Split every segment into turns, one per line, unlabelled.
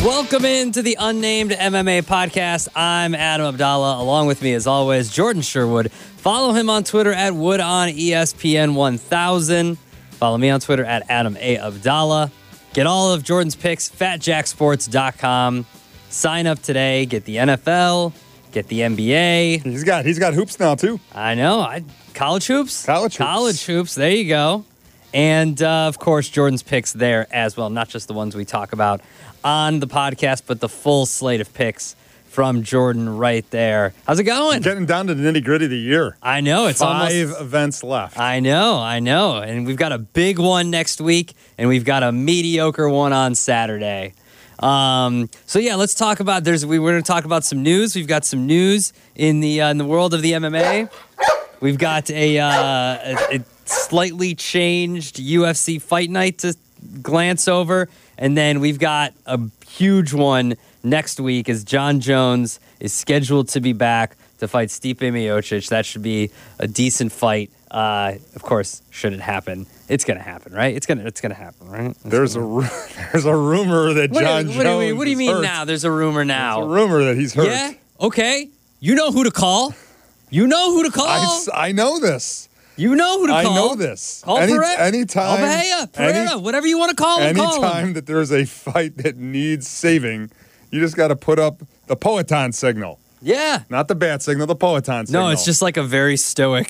Welcome into the Unnamed MMA podcast. I'm Adam Abdallah. Along with me, as always, Jordan Sherwood. Follow him on Twitter at WoodOnESPN1000. Follow me on Twitter at Adam A. Abdallah. Get all of Jordan's picks, FatJackSports.com. Sign up today. Get the NFL. Get the NBA.
He's got hoops now too.
I know. College hoops. College hoops. There you go. And of course, Jordan's picks there as well. Not just the ones we talk about on the podcast, but the full slate of picks from Jordan right there. How's it going?
Getting down to the nitty-gritty of the year.
I know. It's
five events left.
I know. And we've got a big one next week, and we've got a mediocre one on Saturday. So yeah, let's talk about. We're going to talk about some news. We've got some news in the world of the MMA. We've got a slightly changed UFC fight night to glance over, and then we've got a huge one next week as John Jones is scheduled to be back to fight Stipe Miocic. That should be a decent fight. Of course, should it happen? It's going to happen, right? It's going to happen, right?
There's a rumor that John Jones.
What do you mean now? There's a rumor now.
There's a rumor that he's hurt.
Yeah. Okay. You know who to call.
I know this.
You know who to call.
I know this.
Call Pereira.
Anytime.
Pereira, whatever you want to call him.
Anytime that there's a fight that needs saving, you just got to put up the Poetan signal.
Yeah.
Not the bat signal, the Poetan signal.
No, it's just like a very stoic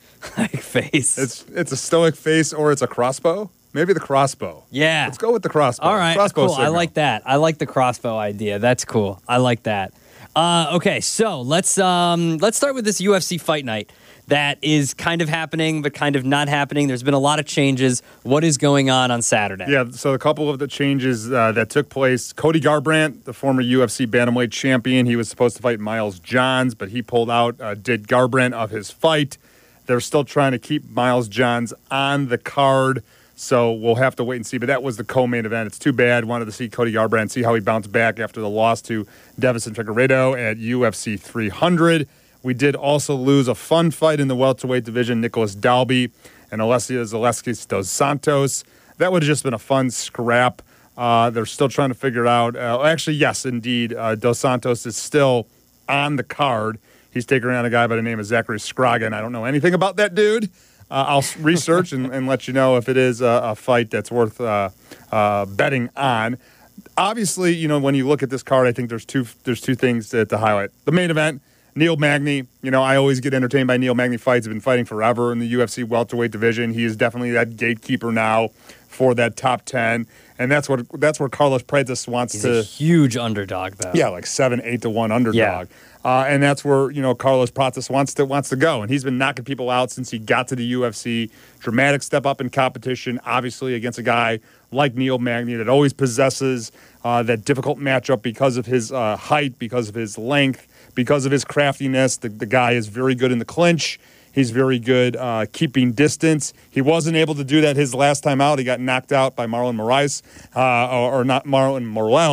face.
It's a stoic face, or it's a crossbow. Maybe the crossbow.
Yeah.
Let's go with the crossbow.
All right.
Crossbow
cool.
signal.
I like that. I like the crossbow idea. That's cool. I like that. Okay, so let's start with this UFC fight night that is kind of happening but kind of not happening. There's been a lot of changes. What is going on Saturday?
Yeah, so a couple of the changes that took place. Cody Garbrandt, the former UFC bantamweight champion, he was supposed to fight Miles Johns, but he pulled out, did Garbrandt of his fight. They're still trying to keep Miles Johns on the card, so we'll have to wait and see. But that was the co-main event. It's too bad. Wanted to see Cody Garbrandt, see how he bounced back after the loss to Davison Figueiredo at UFC 300. We did also lose a fun fight in the welterweight division, Nicholas Dalby and Alessia Zaleski dos Santos. That would have just been a fun scrap. They're still trying to figure out. Actually, yes, indeed, dos Santos is still on the card. He's taking around a guy by the name of Zachary Scroggin. I don't know anything about that dude. I'll research and let you know if it is a fight that's worth betting on. Obviously, you know, when you look at this card, I think there's two things to highlight. The main event, Neil Magny. You know, I always get entertained by Neil Magny fights. He's been fighting forever in the UFC welterweight division. He is definitely that gatekeeper now for that top 10. And that's where Carlos Prates wants
He's
to.
a huge underdog, though.
Yeah, like 7-8 to 1 underdog.
Yeah.
And that's where, you know, Carlos Prates wants to go. And he's been knocking people out since he got to the UFC. Dramatic step up in competition, obviously, against a guy like Neil Magny that always possesses that difficult matchup because of his height, because of his length, because of his craftiness. The guy is very good in the clinch. He's very good keeping distance. He wasn't able to do that his last time out. He got knocked out by Marlon Moraes, Marlon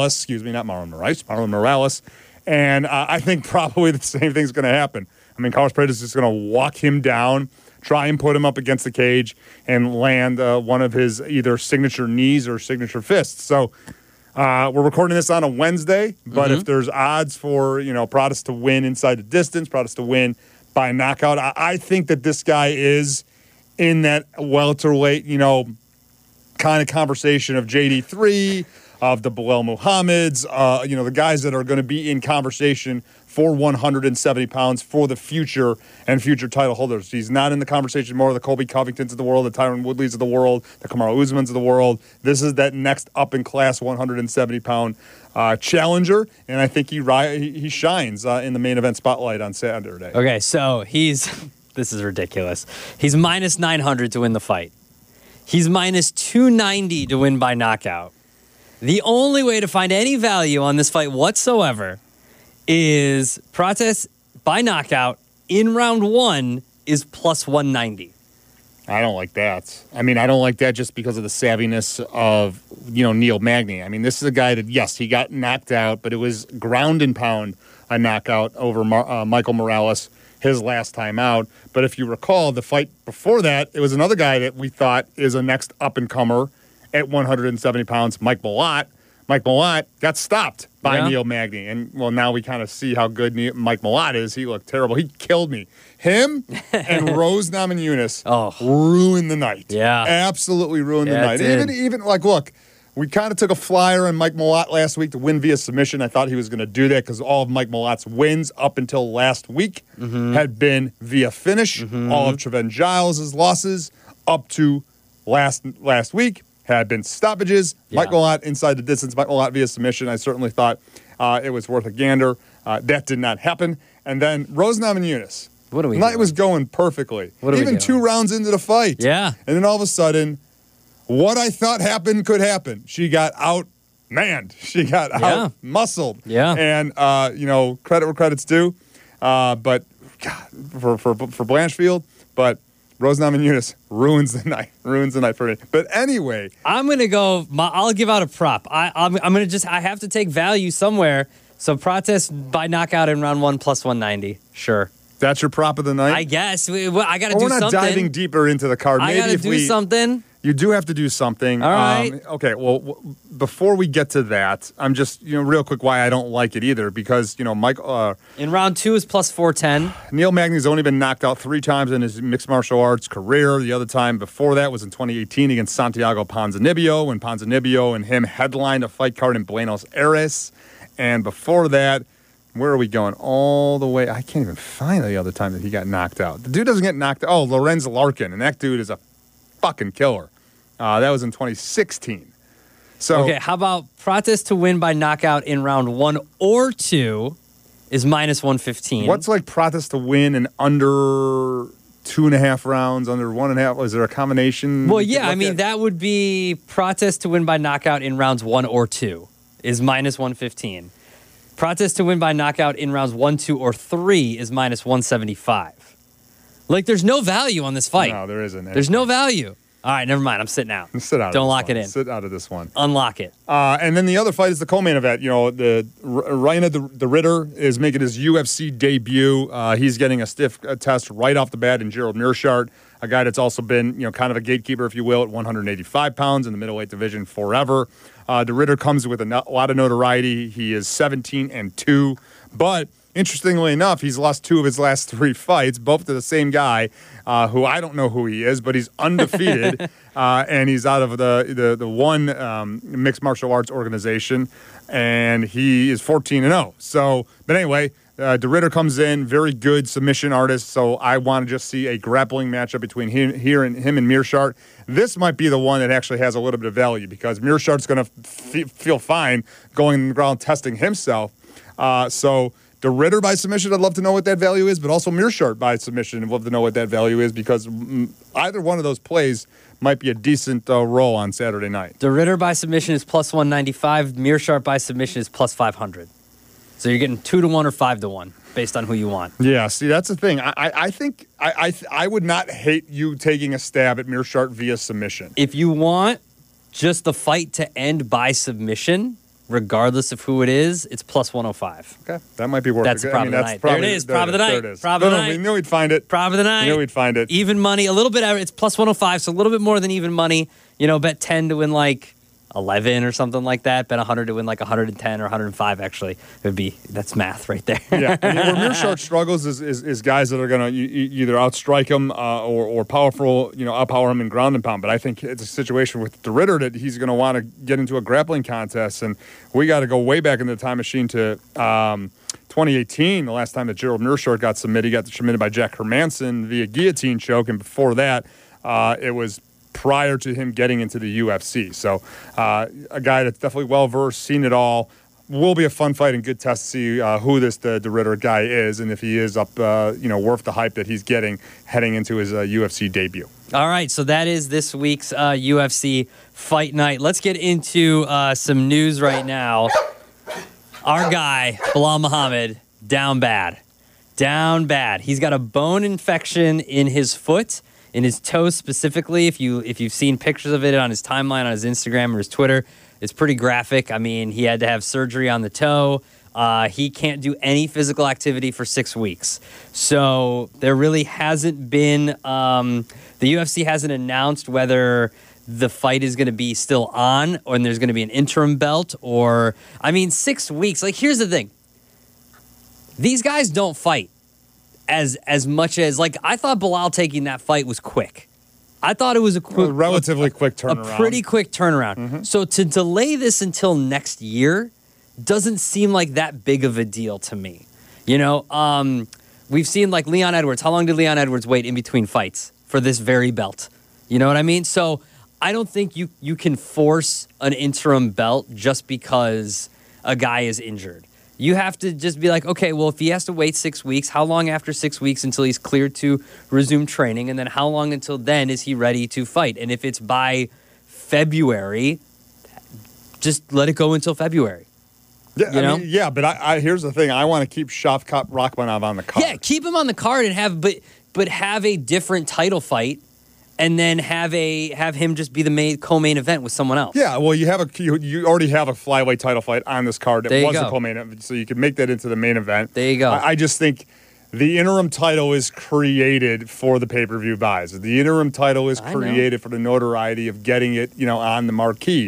Morales. And I think probably the same thing's going to happen. I mean, Carlos Prates is just going to walk him down, try and put him up against the cage, and land one of his either signature knees or signature fists. So we're recording this on a Wednesday, but if there's odds for, you know, Prates to win inside the distance, Prates to win by knockout, I think that this guy is in that welterweight, you know, kind of conversation of JD3, of the Belal Muhammad's, you know, the guys that are going to be in conversation for 170 pounds for the future and future title holders. He's not in the conversation more of the Colby Covingtons of the world, the Tyron Woodleys of the world, the Kamaru Usmans of the world. This is that next up-in-class 170-pound challenger, and I think he shines in the main event spotlight on Saturday.
Okay, so this is ridiculous. He's minus 900 to win the fight. He's minus 290 to win by knockout. The only way to find any value on this fight whatsoever is Prates by knockout in round 1 is plus 190.
I don't like that. I mean, I don't like that just because of the savviness of, you know, Neil Magny. I mean, this is a guy that, yes, he got knocked out, but it was ground and pound a knockout over Michael Morales his last time out. But if you recall, the fight before that, it was another guy that we thought is a next up-and-comer at 170 pounds, Mike Malott, Mike Malott got stopped by
Yeah.
Neil Magny. And, well, now we kind of see how good Mike Malott is. He looked terrible. He killed me. Him and Rose Namajunas ruined the night.
Yeah.
Absolutely ruined the
Yeah,
night.
it did.
Even like, look, we kind of took a flyer on Mike Malott last week to win via submission. I thought he was going to do that because all of Mike Malott's wins up until last week had been via finish. All of Trevin Giles' losses up to last week had been stoppages.
Yeah.
Mike Malott inside the distance. Mike Malott via submission. I certainly thought it was worth a gander. That did not happen. And then Rose Namajunas.
What are we
Night
doing?
was going perfectly.
What are we
Even
doing?
2 rounds into the fight.
Yeah.
And then all of a sudden, what I thought happened could happen. She got out-manned. She got out-muscled.
Yeah.
And, credit where credit's due. But, God, for Blanchfield. But Rose Namajunas ruins the night. Ruins the night for me. But anyway.
I'm going to go, I'll give out a prop. I'm going to I have to take value somewhere. So Protest by knockout in round 1 plus 190. Sure.
That's your prop of the night?
I guess. I got to do
We're
something.
not diving deeper into the card.
I got to do something.
You do have to do something.
All right.
Okay, well, before we get to that, I'm just, real quick why I don't like it either. Because, Mike...
in round 2 is plus 410.
Neil Magny's only been knocked out 3 times in his mixed martial arts career. The other time before that was in 2018 against Santiago Ponzinibbio, when Ponzinibbio and him headlined a fight card in Buenos Aires. And before that, where are we going? All the way... I can't even find the other time that he got knocked out. The dude doesn't get knocked out. Oh, Lorenz Larkin. And that dude is a fucking killer. That was in 2016. So
Okay, how about Protest to win by knockout in round 1 or 2 is minus 115.
what's like Protest to win in under 2.5 rounds, under 1.5? Is there a combination?
Well,
you could
yeah, I
look
mean,
at?
that would be Protest to win by knockout in rounds 1 or 2 is minus 115. Protest to win by knockout in rounds 1, 2, or 3 is minus 175. Like, there's no value on this fight.
No, there isn't.
There's no value. All right, never mind. I'm sitting out.
Sit out.
Don't
of this
lock
one.
it in.
Sit out of this one.
Unlock it.
And then the other fight is the co-main event. The Reina the Ritter is making his UFC debut. He's getting a stiff test right off the bat in Gerald Meerschaert, a guy that's also been, kind of a gatekeeper, if you will, at 185 pounds in the middleweight division forever. The Ritter comes with a lot of notoriety. He is 17-2, but interestingly enough, he's lost 2 of his last 3 fights, both to the same guy, who I don't know who he is, but he's undefeated, and he's out of the one mixed martial arts organization, and he is 14-0. So, but anyway, De Ritter comes in, very good submission artist, so I want to just see a grappling matchup between him and Meerschaert. This might be the one that actually has a little bit of value because Meerschaert's going to feel fine going on the ground testing himself. So De Ritter by submission, I'd love to know what that value is, but also Meerschaert by submission, I'd love to know what that value is because either one of those plays might be a decent roll on Saturday night.
De Ritter by submission is plus 195. Meerschaert by submission is plus 500. So you're getting 2-1 or 5-1 based on who you want.
Yeah, see, that's the thing. I think I would not hate you taking a stab at Meerschaert via submission.
If you want just the fight to end by submission, regardless of who it is, it's plus 105.
Okay, that might be worth
That's
it.
the prop of the night. There it is, prop of the night.
There it is.
Prop of the
We
night.
knew we'd find it.
Prop of the night.
We knew we'd find it.
Even money, a little bit. It's plus 105, so a little bit more than even money. Bet 10 to win like 11 or something like that. Bet 100 to win like 110 or 105. Actually, that's math right there.
Yeah, I mean, where Meerschaert struggles is guys that are going to either outstrike him or powerful, outpower him and ground and pound. But I think it's a situation with De Ritter that he's going to want to get into a grappling contest, and we got to go way back in the time machine to 2018, the last time that Gerald Meerschaert got submitted. He got submitted by Jack Hermanson via guillotine choke, and before that, it was prior to him getting into the UFC. So a guy that's definitely well-versed, seen it all. Will be a fun fight and good test to see who this De Ritter guy is and if he is up, worth the hype that he's getting heading into his UFC debut.
All right, so that is this week's UFC Fight Night. Let's get into some news right now. Our guy, Bilal Muhammad, down bad. Down bad. He's got a bone infection in his foot. In his toes specifically, if you've seen pictures of it on his timeline, on his Instagram or his Twitter, it's pretty graphic. I mean, he had to have surgery on the toe. He can't do any physical activity for 6 weeks. So there really hasn't been, the UFC hasn't announced whether the fight is going to be still on, or there's going to be an interim belt, or 6 weeks. Like, here's the thing: these guys don't fight as much as, like, I thought Bilal taking that fight was quick. I thought it was a
relatively quick turnaround,
a pretty quick turnaround. Mm-hmm. So to delay this until next year doesn't seem like that big of a deal to me. We've seen, like, Leon Edwards. How long did Leon Edwards wait in between fights for this very belt? You know what I mean? So I don't think you can force an interim belt just because a guy is injured. You have to just be like, okay, well, if he has to wait 6 weeks, how long after 6 weeks until he's cleared to resume training? And then how long until then is he ready to fight? And if it's by February, just let it go until February.
Yeah, but I here's the thing. I want to keep Shavkat Rakhmonov on the card.
Yeah, keep him on the card and have a different title fight, and then have him just be the co-main event with someone else.
Yeah, well, you already have a flyweight title fight on this card that was a co-main event, so you can make that into the main event.
There you go.
I just think the interim title is created for the pay-per-view buys. The interim title is created for the notoriety of getting it, on the marquee.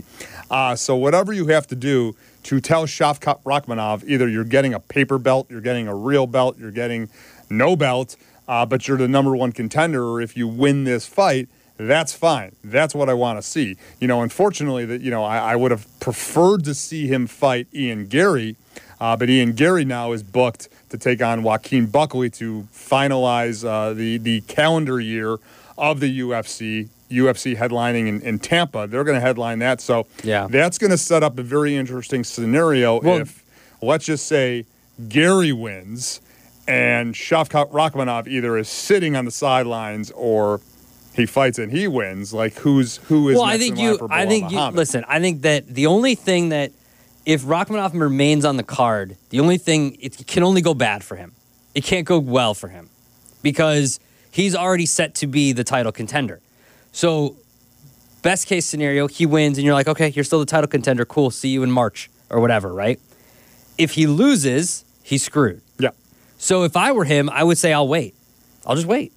So whatever you have to do to tell Shavkat Rakhmonov, either you're getting a paper belt, you're getting a real belt, you're getting no belt, but you're the number one contender, or if you win this fight, that's fine. That's what I want to see. Unfortunately, I would have preferred to see him fight Ian Gary, but Ian Gary now is booked to take on Joaquin Buckley to finalize the calendar year of the UFC headlining in Tampa. They're going to headline that. So that's going to set up a very interesting scenario if, let's just say, Gary wins and Shavkat Rakhmonov either is sitting on the sidelines or he fights and he wins. Like, who is next in line for Bilal Muhammad?
Listen, I think that the only thing that, if Rakhmonov remains on the card, the only thing, it can only go bad for him. It can't go well for him because he's already set to be the title contender. So, best case scenario, he wins and you're like, okay, you're still the title contender. Cool. See you in March or whatever, right? If he loses, he's screwed.
Yeah.
So if I were him, I would say I'll wait. I'll just wait.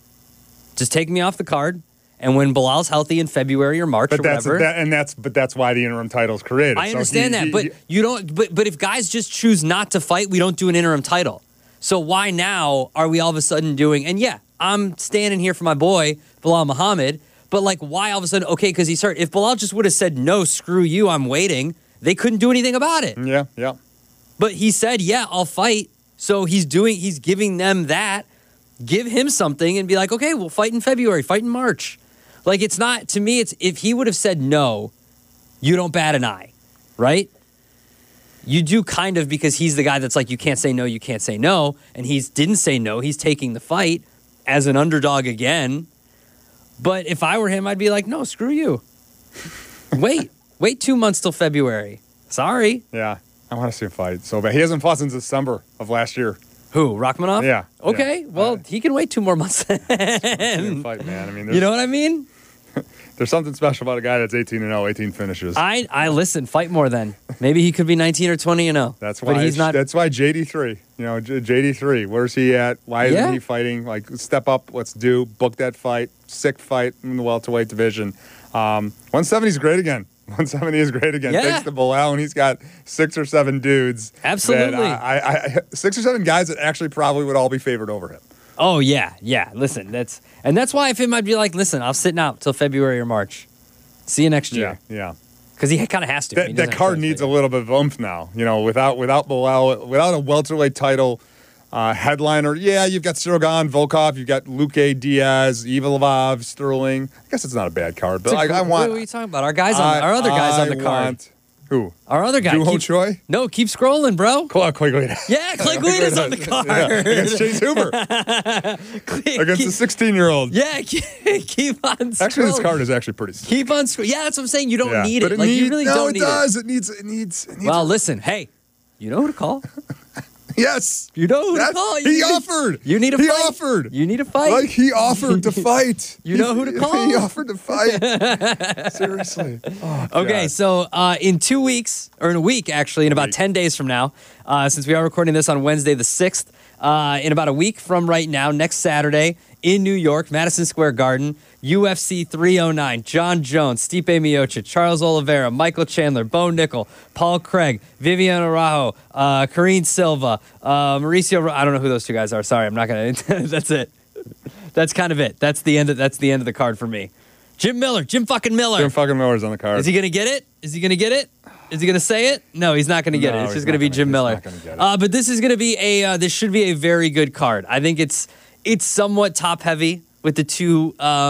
Just take me off the card. And when Bilal's healthy in February or March or whatever.
But that's why the interim title's created.
I understand that. But you don't. But if guys just choose not to fight, we don't do an interim title. So why now are we all of a sudden doing? And yeah, I'm standing here for my boy Bilal Muhammad. But like, why all of a sudden? Okay, because he's hurt. If Bilal just would have said no, screw you, I'm waiting. They couldn't do anything about it.
Yeah.
But he said, yeah, I'll fight. So he's giving them that. Give him something and be like, okay, we'll fight in February, fight in March. Like, it's not, to me, it's, if he would have said no, you don't bat an eye, right? You do kind of, because he's the guy that's like, you can't say no, you can't say no. And he didn't say no. He's taking the fight as an underdog again. But if I were him, I'd be like, no, screw you. Wait 2 months till February. Sorry.
Yeah, I want to see him fight so bad. He hasn't fought since December of last year.
Who, Rakhmonov?
Yeah.
Okay,
yeah.
Well, he can wait 2 more months.
Fight, man. I mean,
you know what I mean?
There's something special about a guy that's 18-0, 18 finishes.
I listen, fight more then. Maybe he could be 19 or 20-0.
That's why he's not. That's why JD3. JD3. Where's he at? Why isn't he fighting? Like, step up. Let's book that fight. Sick fight in the welterweight division. 170 is great again. 170 is great again.
Yeah.
Thanks to Bilal, and he's got 6 or 7 dudes.
Absolutely.
6 or 7 guys that actually probably would all be favored over him.
Oh, yeah. Listen, that's why if him, I'd be like, listen, I'll sit out till February or March. See you next year.
Yeah.
Because he kind of has to.
That card needs a little bit of oomph now. Without Bilal, without a welterweight title headliner. Yeah, you've got Sirgan, Volkov, you've got Luque, Diaz, Ivalov, Sterling. I guess it's not a bad card, but I want.
What are you talking about? Our other guys on the card.
Who?
Our other guy.
Duho Choi?
No, keep scrolling, bro.
Clay Guida.
Yeah, Clay Guida's on the card.
Yeah, against Chase Hoover. Against the 16-year-old.
Yeah, keep on scrolling.
Actually, this card is actually pretty sick.
Keep on scrolling. Yeah, that's what I'm saying. You don't need it. You really don't need it.
No, it does. It needs.
Well, listen. Hey, you know who to call.
Yes.
You know who to call.
He offered.
You need a fight.
He offered.
You need a fight.
Like, he offered to fight.
You know who to call.
He offered to fight. Seriously. Oh,
okay, so in 2 weeks, or in a week, actually, in about 10 days from now, since we are recording this on Wednesday the 6th, in about a week from right now, next Saturday, in New York, Madison Square Garden. UFC 309, John Jones, Stipe Miocic, Charles Oliveira, Michael Chandler, Bo Nickel, Paul Craig, Vivian Araujo, Karine Silva, Mauricio. I don't know who those two guys are. Sorry, I'm not gonna. That's it. That's kind of it. That's the end of the card for me. Jim fucking Miller.
Jim fucking Miller's on the card.
Is he gonna get it? Is he gonna say it? No, he's not gonna get it. It's just gonna be Jim Miller. But this is gonna be this should be a very good card. I think it's somewhat top heavy with the two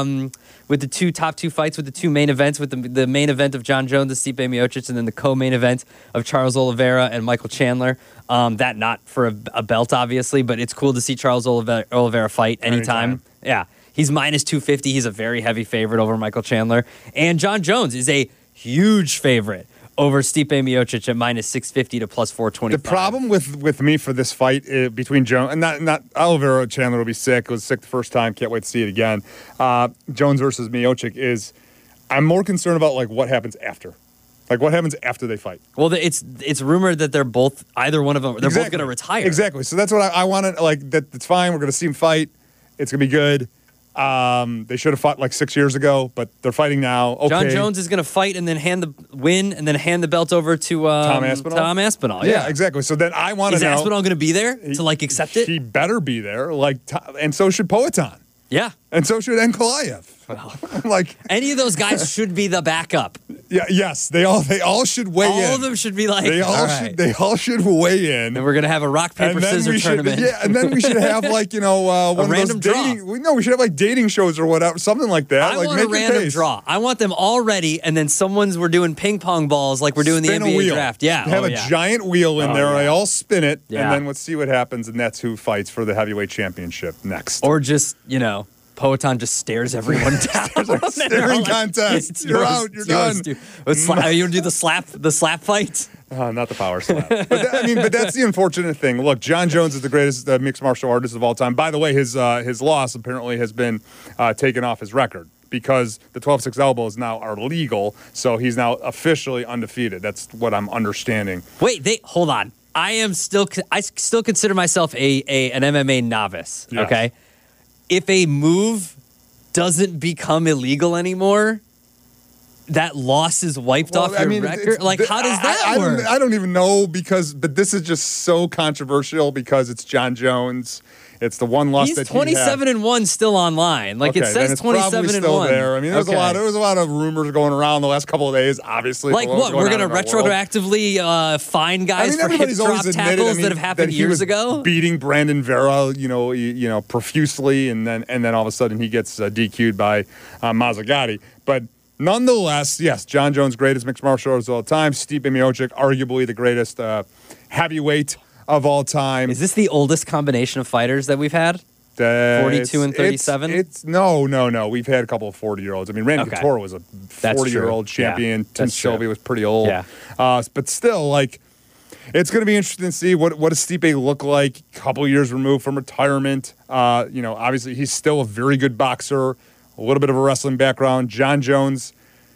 top two fights, with the two main events, with the main event of John Jones and Stipe Miocic, and then the co-main event of Charles Oliveira and Michael Chandler. That not for a belt, obviously, but it's cool to see Charles Oliveira fight anytime. Yeah, he's minus 250. He's a very heavy favorite over Michael Chandler, and John Jones is a huge favorite over Stipe Miocic at minus 650 to plus 425.
The problem with me for this fight between Jones and not Oliveira, Chandler will be sick. Was sick the first time. Can't wait to see it again. Jones versus Miocic is. I'm more concerned about like what happens after. Like what happens after they fight.
Well, it's rumored that either one of them, they're both going to retire.
Exactly. So that's what I wanted. Like that. It's fine. We're going to see them fight. It's going to be good. They should have fought like 6 years ago, but they're fighting now. Okay.
John Jones is going to fight and then hand the belt over to Tom Aspinall.
Yeah, exactly. So then I want to know.
Is Aspinall going to be there to like accept it?
He better be there. And so should Poatan.
Yeah.
And so should Ankalaev.
Well,
like
any of those guys should be the backup.
Yeah. Yes. They all should weigh in.
All of them should be like.
They all should weigh in.
And we're gonna have a rock paper scissors tournament.
And then we should have like one of
random
those dating. We should have like dating shows or whatever, something like that.
I want a random draw. I want them all ready, and then we're doing ping pong balls like we're doing the NBA draft. Yeah.
Have a giant wheel in there. They all spin it,
Yeah.
and then let's see what happens, and that's who fights for the heavyweight championship next.
Or just Poatan just stares everyone down.
Staring contest. You're out. You're done.
You want to do the slap fight?
Not the power slap. But that's the unfortunate thing. Look, John Jones is the greatest mixed martial artist of all time. By the way, his loss apparently has been taken off his record because the 12-6 elbows now are legal, so he's now officially undefeated. That's what I'm understanding.
Wait, hold on. I still consider myself an MMA novice.
Yes.
Okay. If a move doesn't become illegal anymore, that loss is wiped off your record? How does that work?
I don't even know but this is just so controversial because it's John Jones. It's the one loss that
he's 27-1 still online. It says 27-1.
There. I mean, there was a lot of rumors going around the last couple of days. Obviously,
like what? We're going to retroactively fine guys for hip drop tackles that have happened years ago.
Beating Brandon Vera, profusely, and then all of a sudden he gets DQ'd by Mazzagatti. But nonetheless, yes, John Jones, greatest mixed martial artist of all time. Stipe Miocic, arguably the greatest heavyweight of all time.
Is this the oldest combination of fighters that we've had? 42 and 37?
No. We've had a couple of 40-year-olds. I mean, Randy Couture was a 40-year-old champion.
Yeah,
Tim Sylvia was pretty old.
Yeah.
But still, it's going to be interesting to see what does Stipe look like a couple years removed from retirement. Obviously, he's still a very good boxer, a little bit of a wrestling background. John Jones,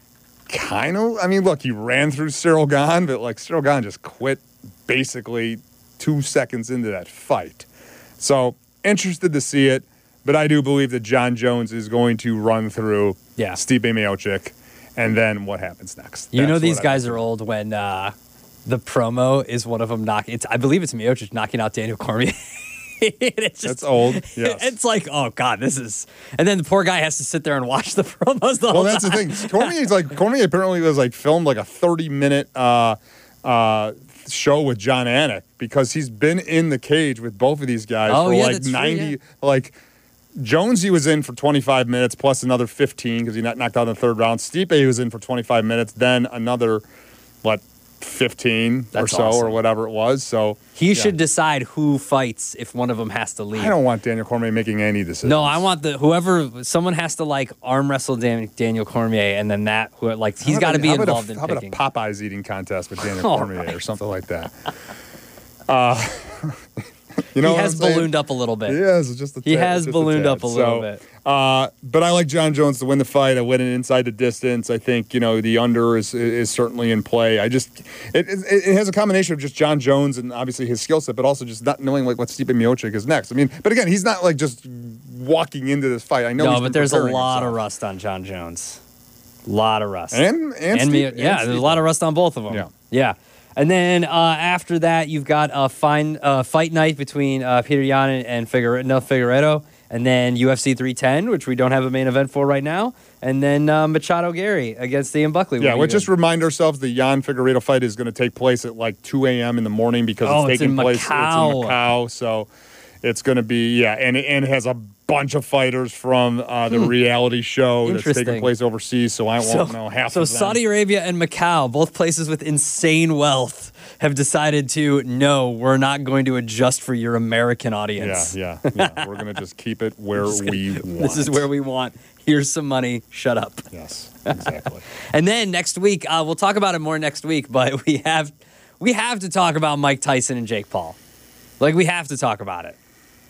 look, he ran through Cyril Gane, but Cyril Gane just quit basically 2 seconds into that fight. So interested to see it, but I do believe that John Jones is going to run through Stipe Miocic, and then what happens next?
These guys are old when the promo is one of them I believe it's Miocic knocking out Daniel Cormier.
That's old. Yes.
It's like, oh God, this is, and then the poor guy has to sit there and watch the promos the whole time. Well,
that's the thing. Cormier apparently was filmed a 30-minute show with John Anik because he's been in the cage with both of these guys for 90. True, Jones, he was in for 25 minutes plus another 15 because he knocked out in the third round. Stipe, he was in for 25 minutes, then another 15 or so
awesome.
Or whatever it was. So
he should decide who fights if one of them has to leave.
I don't want Daniel Cormier making any decisions.
No, I want someone has to arm wrestle Daniel Cormier, and then he's got to be involved in picking.
How about a Popeyes eating contest with Daniel Cormier or something like that? You know
he
what
has
I'm saying?
ballooned up a little bit.
He has just a
He
tad,
has
just
ballooned
tad.
up a little bit.
But I like John Jones to win the fight. I win it inside the distance. I think the under is certainly in play. It has a combination of just John Jones and obviously his skill set, but also just not knowing like what Stipe Miocic is next. I mean, but again, he's not like just walking into this fight. I know.
No,
he's
but
been
there's a
preparing
lot
himself.
of rust on John Jones. A lot of rust.
And Stipe,
there's a lot of rust on both of them. Yeah. And then after that, you've got a fight night between Peter Yan and Figueiredo, and then UFC 310, which we don't have a main event for right now, and then Machado Gary against Ian Buckley.
Yeah, we'll just remind ourselves the Yan Figueiredo fight is going to take place at like 2 a.m. in the morning because it's taking place. It's in Macau, so it's going to be and it has a bunch of fighters from the reality show that's taking place overseas, so I won't know half of them.
So Saudi Arabia and Macau, both places with insane wealth, have decided to, no, we're not going to adjust for your American audience.
Yeah. We're going to just keep it where we want.
This is where we want. Here's some money. Shut up.
Yes, exactly.
And then next week, we'll talk about it more next week, but we have to talk about Mike Tyson and Jake Paul. Like, we have to talk about it.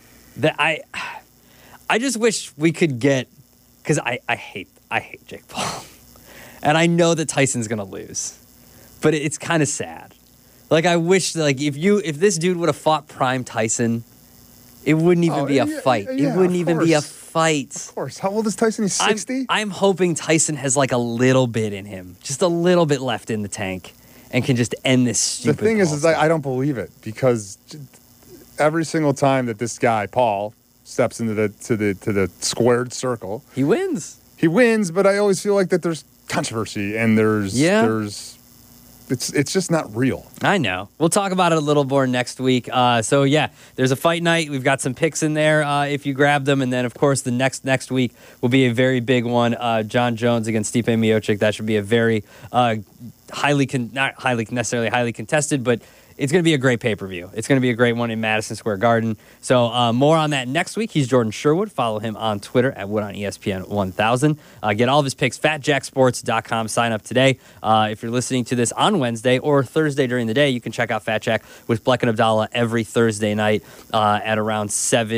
I just wish we could get, because I hate Jake Paul. And I know that Tyson's going to lose. But it's kind of sad. Like, I wish, like, if this dude would have fought Prime Tyson, it wouldn't even be a fight.
Yeah,
it wouldn't even be a fight.
Of course. How old is Tyson? He's 60?
I'm hoping Tyson has, like, a little bit in him. Just a little bit left in the tank. And can just end this stupid
The thing is I don't believe it. Because every single time that this guy, Paul, steps into the squared circle,
he wins.
He wins, but I always feel like that there's controversy and there's it's just not real.
I know. We'll talk about it a little more next week. There's a fight night. We've got some picks in there if you grab them, and then of course the next week will be a very big one. John Jones against Stipe Miocic. That should be a very not necessarily highly contested, but it's going to be a great pay-per-view. It's going to be a great one in Madison Square Garden. So more on that next week. He's Jordan Sherwood. Follow him on Twitter at WoodOnESPN1000. Get all of his picks, FatJackSports.com. Sign up today. If you're listening to this on Wednesday or Thursday during the day, you can check out Fat Jack with Bleck and Abdallah every Thursday night at around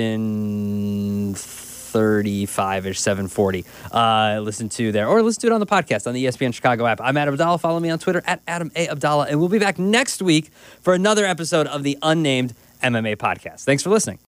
7:35-ish, 7:40. Listen to it on the podcast on the ESPN Chicago app. I'm Adam Abdallah. Follow me on Twitter at Adam A. Abdallah. And we'll be back next week for another episode of the Unnamed MMA Podcast. Thanks for listening.